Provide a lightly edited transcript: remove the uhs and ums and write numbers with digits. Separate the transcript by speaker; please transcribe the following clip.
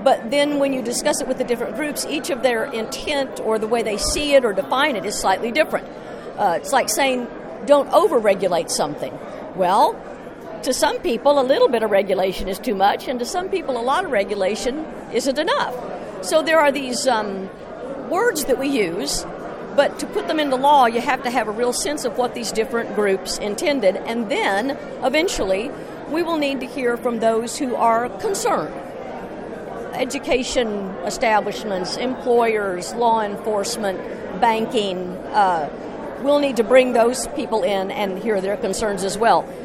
Speaker 1: But then when you discuss it with the different groups, each of their intent or the way they see it or define it is slightly different. It's like saying, don't over-regulate something. Well, to some people, a little bit of regulation is too much, and to some people, a lot of regulation isn't enough. So there are these words that we use, but to put them into law, you have to have a real sense of what these different groups intended, and then, eventually, we will need to hear from those who are concerned. Education establishments, employers, law enforcement, banking. We'll need to bring those people in and hear their concerns as well.